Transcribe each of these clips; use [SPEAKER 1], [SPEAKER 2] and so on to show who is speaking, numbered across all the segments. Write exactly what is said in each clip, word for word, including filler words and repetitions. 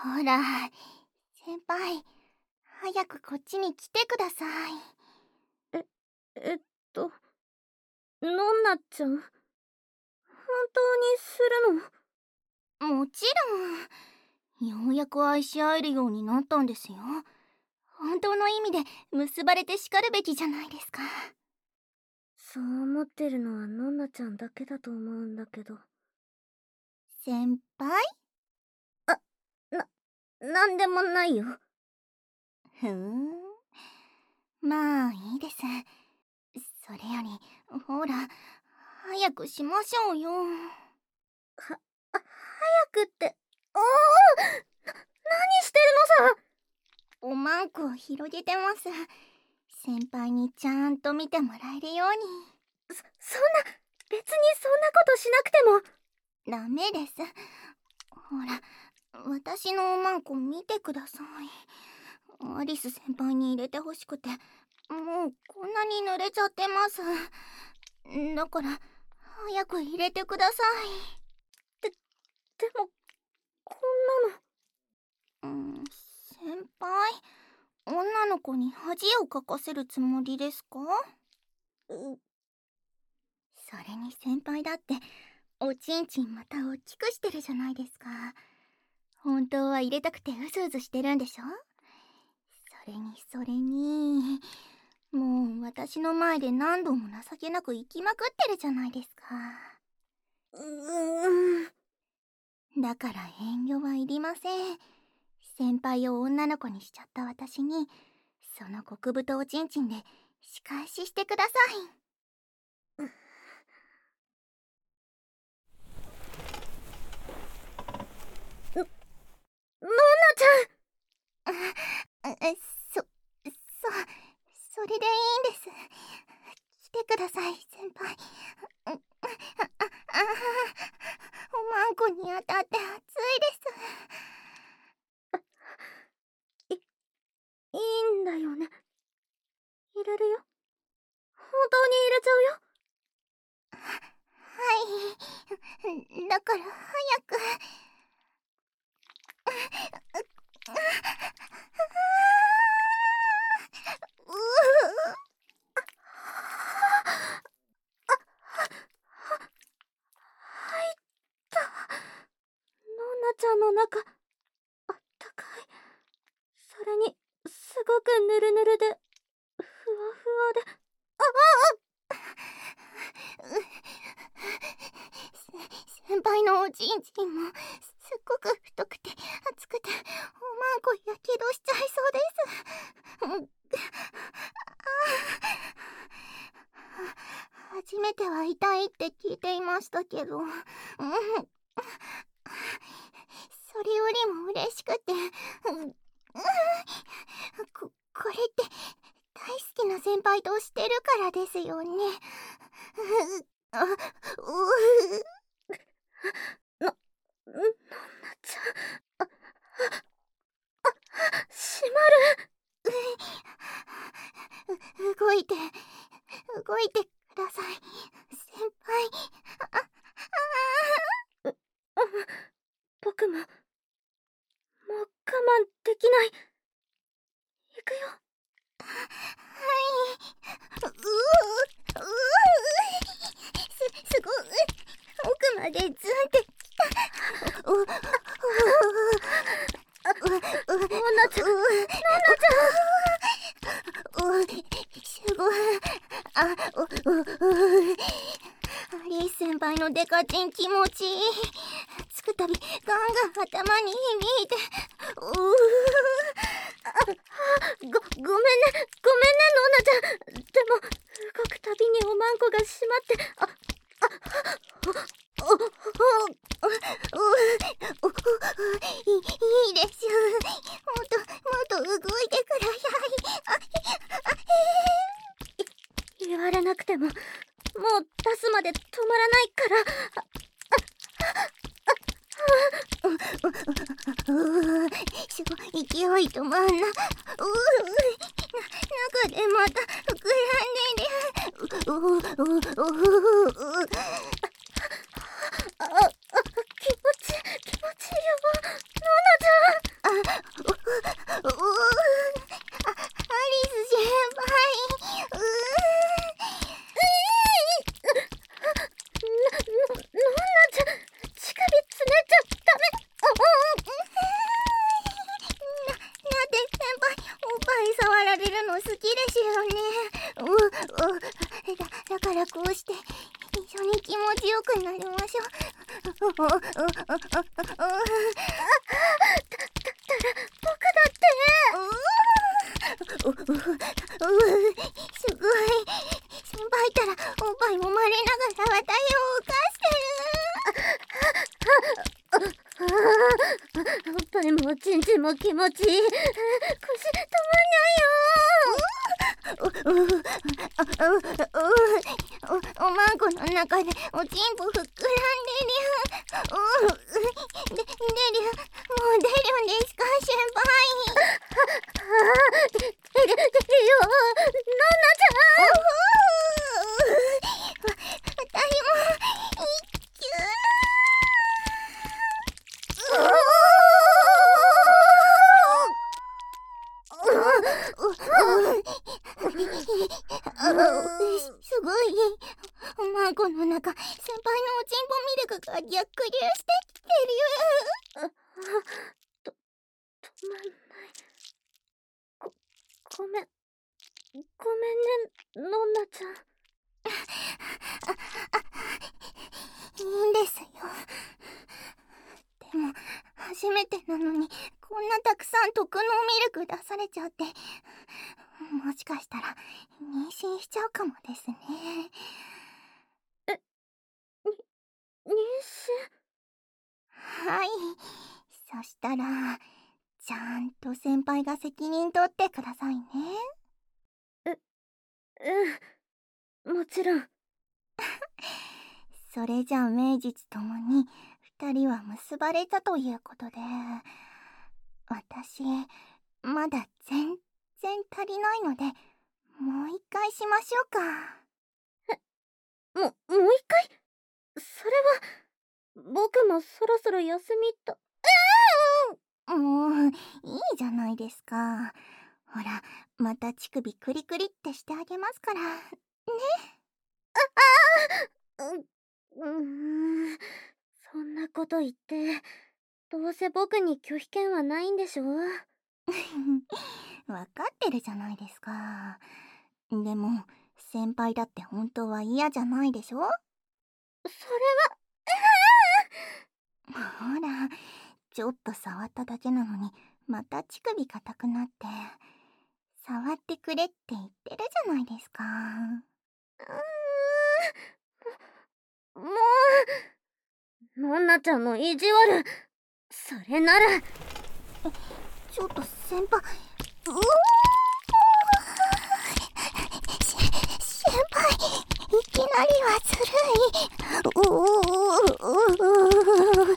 [SPEAKER 1] ほら、先輩、早くこっちに来てください。
[SPEAKER 2] え、えっと、のんなちゃん、本当にする
[SPEAKER 1] の？もちろん、ようやく愛し合えるようになったんですよ。本当の意味で結ばれてしかるべきじゃないですか。
[SPEAKER 2] そう思ってるのはのんなちゃんだけだと思うんだけど。
[SPEAKER 1] 先輩？
[SPEAKER 2] あ、な、なんでもないよ。
[SPEAKER 1] ふーん。まあいいです。それより、ほら、早くしましょうよ。は、
[SPEAKER 2] あ、早くって、おお、な、何してるのさ。
[SPEAKER 1] おまんこを広げてます。先輩にちゃんと見てもらえるように。
[SPEAKER 2] そ、そんな、別にそんなことしなくても。
[SPEAKER 1] ダメです。ほら、私のおまんこ見てください。アリス先輩に入れてほしくて、もうこんなに濡れちゃってます。だから、早く入れてください。
[SPEAKER 2] で、でも、こんなの。
[SPEAKER 1] うん、先輩、女の子に恥をかかせるつもりですか？
[SPEAKER 2] う、
[SPEAKER 1] それに先輩だって、おちんちんまた大きくしてるじゃないですか。本当は入れたくてうずうずしてるんでしょ？それにそれに、もう私の前で何度も情けなく生きまくってるじゃないですか。
[SPEAKER 2] うー
[SPEAKER 1] ん。だから遠慮はいりません。先輩を女の子にしちゃった私に、その極太おちんちんで仕返ししてください。
[SPEAKER 2] の、のんなちゃん。
[SPEAKER 1] あ、そ、そ、それでいいんです。来てください、先輩。あ、あ、あ、おまんこに当たって熱い
[SPEAKER 2] です。い、いいんだよね。入れるよ。本当に入れちゃうよ。
[SPEAKER 1] はい。だから早く。
[SPEAKER 2] ちゃんの中、あったかい。それに、すごくぬるぬるで、ふわふわで、ああ
[SPEAKER 1] 先輩のおちんちんも、すっごく太くて、熱くて、おまんこやけどしちゃいそうです。初めては痛いって聞いていましたけど、うん、それよりも嬉しくて、うん、こ、これって大好きな先輩としてるからですよね。あ、う
[SPEAKER 2] な、な、なちゃん、あ、あ、閉ま
[SPEAKER 1] る。動いて、動いてください、先輩。あ、あ
[SPEAKER 2] あ、う、僕も、もう我慢できない。行くよ。
[SPEAKER 1] はい。うううす、すごい。奥までズンってきた。う、う、う、
[SPEAKER 2] のんなちゃん、のんなち
[SPEAKER 1] ゃん。う、すごい。あ、う、う、う、アリス先輩のデカチン気持ちいい。つくたびガンガン頭に響いて、うう
[SPEAKER 2] あ、ご、ごめんね、ごめんね、のんなちゃん。でも、動くたびにおまんこが閉まって、あ、あ、お、お、お、お、
[SPEAKER 1] お、いい、いいです。もっと、もっと動いてください。あ、あ、
[SPEAKER 2] えー、言われなくても、もう出すまで止まらないから。あ、
[SPEAKER 1] うう、すごい勢い止まんな。うう、な、中でまた膨らんでる。うう、うう、うう、
[SPEAKER 2] あ、あ、気持ちいい、気持ちいいよ、のんなちゃん。
[SPEAKER 1] 気持ちよくなりましょう。おおおおおおおたたたら僕だってううううすごい。先輩たらおっぱい揉まれながら私を浮かしてる。
[SPEAKER 2] おっぱいもおちんちんも気持ちいい。腰止まんないよ。
[SPEAKER 1] ううううおおまんこの中でおちんぽ膨らんでりゃ。ううで出るもう出るんですか先輩。
[SPEAKER 2] ああ出る出るよノンナちゃん。
[SPEAKER 1] 私も一級すごい。おまんこの中、先輩のおちんぽミルクが逆流してきてるよ。
[SPEAKER 2] と、止まんない。ご、ごめん。ごめんね、ノンナちゃん。
[SPEAKER 1] いいんですよ。でも、初めてなのに、こんなたくさん特納ミルク出されちゃって、もしかしたら、妊娠しちゃうかもですね。
[SPEAKER 2] え、に、妊
[SPEAKER 1] 娠？はい。そしたら、ちゃんと先輩が責任取ってくださいね。
[SPEAKER 2] え、うん、もちろん。
[SPEAKER 1] それじゃあ名実ともに二人は結ばれたということで、私まだ全然足りないので、もう一回しましょうか。
[SPEAKER 2] え、も、もう一回？それは僕もそろそろ休みと。
[SPEAKER 1] うーん、もういいじゃないですか。ほら、また乳首クリクリってしてあげますからね。
[SPEAKER 2] ああ、う、うーん、そんなこと言って、どうせ僕に拒否権はないんでしょ。
[SPEAKER 1] わかってるじゃないですか。でも先輩だって本当は嫌じゃないでしょ。それはほら、ちょっと触っただけなのにまた乳首硬くなって、触ってくれって言ってるじゃないですか。
[SPEAKER 2] うーん、もうノンナちゃんの意地悪。それなら
[SPEAKER 1] ちょっと先輩、うおーし先輩、いきなりはずるい。うおー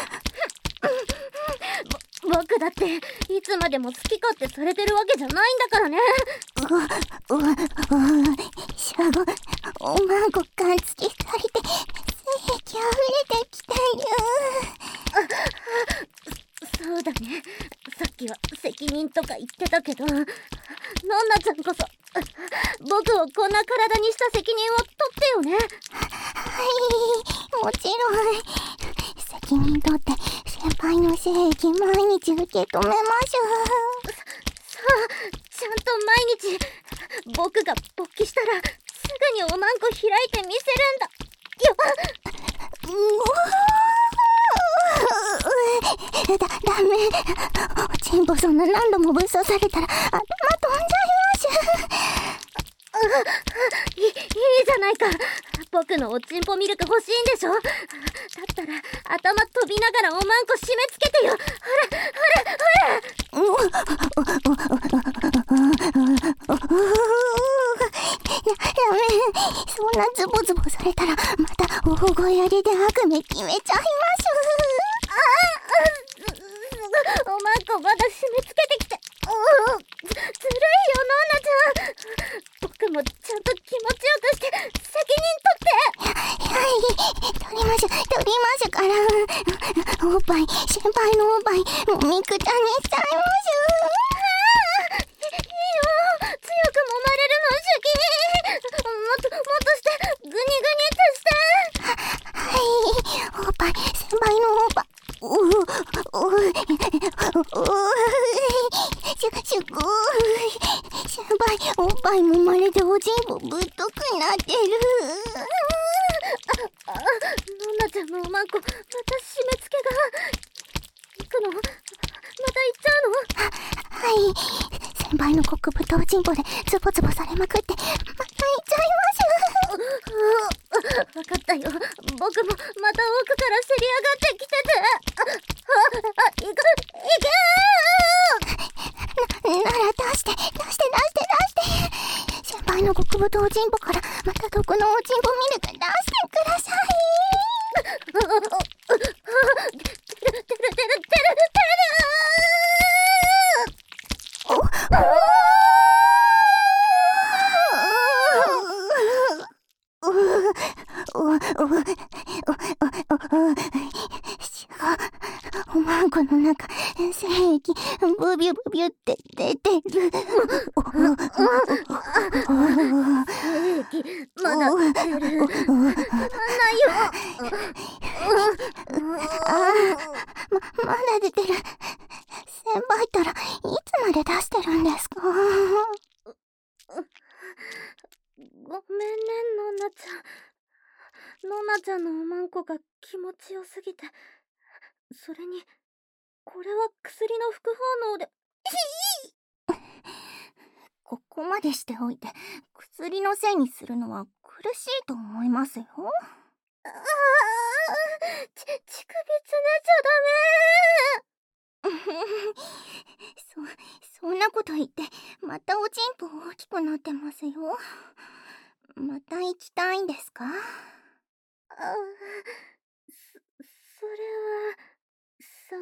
[SPEAKER 2] 僕だっていつまでも好き勝手されてるわけじゃないんだからね。
[SPEAKER 1] うううしゃご、おまんこ感付きされて精液溢れてきたよ。
[SPEAKER 2] そうだね、さっきは責任とか言ってたけど、ノンナちゃんこそ僕をこんな体にした責任を取ってよね。
[SPEAKER 1] はい、もちろん。責任取って先輩の精液毎日受け止めましょう。
[SPEAKER 2] さあ、ちゃんと毎日僕が勃起したらすぐにおまんこ開いてみせるんだよ。
[SPEAKER 1] うおーだ、ダメ。おちんぽそんな何度もぶっ刺されたら頭飛んじゃいます
[SPEAKER 2] いい、いいじゃないか。僕のおちんぽミルク欲しいんでしょ。だったら頭飛びながらおまんこ締め付けてよ。ほらほらほら。
[SPEAKER 1] ダメ。そんなズボズボされたらまた大声やりで悪夢決めちゃいましょう。
[SPEAKER 2] おまんこまだ締め付けてきて。おず、ずるいよノンナちゃん。僕もちゃんと気持ちよくして責任取って。
[SPEAKER 1] はい、取りましょ取りましょから。おっぱい、先輩のおっぱいもみくちゃにしちゃいましょ
[SPEAKER 2] う。いいよ、強く揉まれるの主義。もっともっとしてグニグニってして。
[SPEAKER 1] は、はい、おっぱい、先輩のおっぱい、おうおうおうしゅすごい。先輩、おっぱい揉まれておちんぽぶっとくなってる。
[SPEAKER 2] あ、あのおまんこ、また締め付けが。行くの？また行っちゃうの？
[SPEAKER 1] はい。先輩の極太おちんぽでズボズボされまくって、また行っちゃい
[SPEAKER 2] ます。わかったよ。僕もまた奥からせり上がってきてて。あ、あ、あ、行く、行
[SPEAKER 1] けな、なら出して、出して、出して、出して。先輩の極太おちんぽからまた毒のおちんぽミルク出してください。
[SPEAKER 2] てるてるてるてるてるてるおお
[SPEAKER 1] おまんこの中、精液ブビュブビュって出てる。
[SPEAKER 2] 精液まだ出る。止まんないよ。
[SPEAKER 1] ま、まだ出てる。先輩ったらいつまで出してるんですか？
[SPEAKER 2] ごめんね、のんなちゃん。のんなちゃんのおまんこが気持ちよすぎて。それに、これは薬の副反応で。
[SPEAKER 1] ここまでしておいて、薬のせいにするのは苦しいと思いますよ。
[SPEAKER 2] ああ、ち、乳首つねちゃダメ
[SPEAKER 1] そ、そんなこと言って、またおちんぽ大きくなってますよ。また行きたいんですか？あ
[SPEAKER 2] あ、そ、それは、そ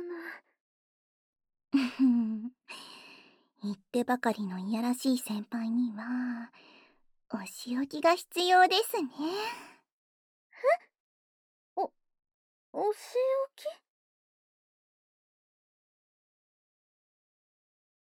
[SPEAKER 1] の言ってばかりのいやらしい先輩にはお仕置きが必要ですね。
[SPEAKER 2] え？お、お仕置き？